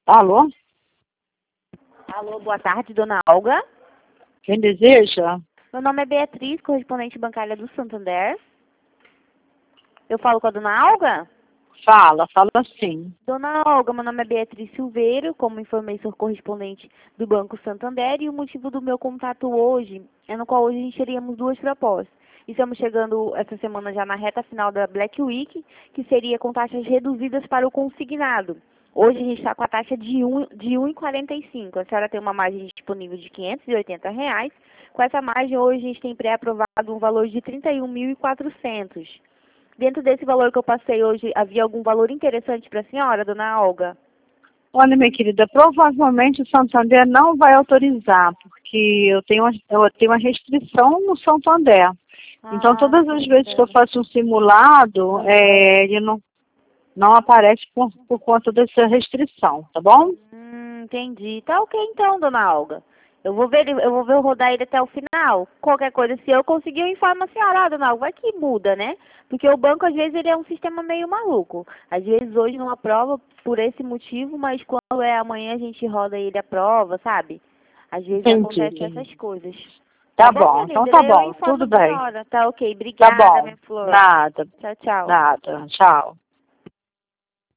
Alô? Alô, boa tarde, dona Olga. Quem deseja? Meu nome é Beatriz, correspondente bancária do Santander. Eu falo com a dona Olga? Fala sim. Dona Olga, meu nome é Beatriz Silveiro, como informei, sou correspondente do Banco Santander, e o motivo do meu contato hoje é no qual hoje a gente teríamos duas propostas. Estamos chegando essa semana já na reta final da Black Week, que seria com taxas reduzidas para o consignado. Hoje a gente está com a taxa de 1,45. A senhora tem uma margem disponível de R$ 580. Com essa margem, hoje a gente tem pré-aprovado um valor de 31.400. Dentro desse valor que eu passei hoje, havia algum valor interessante para a senhora, dona Olga? Olha, minha querida, provavelmente o Santander não vai autorizar, porque eu tenho uma restrição no Santander. Então, todas as vezes que eu faço um simulado, ele não aparece por conta dessa restrição, tá bom? Entendi. Tá ok então, dona Olga. Eu vou ver rodar ele até o final. Qualquer coisa, se eu conseguir, eu informo a senhora, dona Olga. Vai que muda, né? Porque o banco, às vezes, ele é um sistema meio maluco. Às vezes, hoje não aprova por esse motivo, mas quando é amanhã, a gente roda ele aprova, sabe? Às vezes acontecem Entendi. essas coisas. Tá Minha bom, então linda? tá Eu bom, informo tudo a bem. senhora. Tá ok. Tá Obrigada, bom, minha flor. nada, Tchau, tchau. nada, tchau.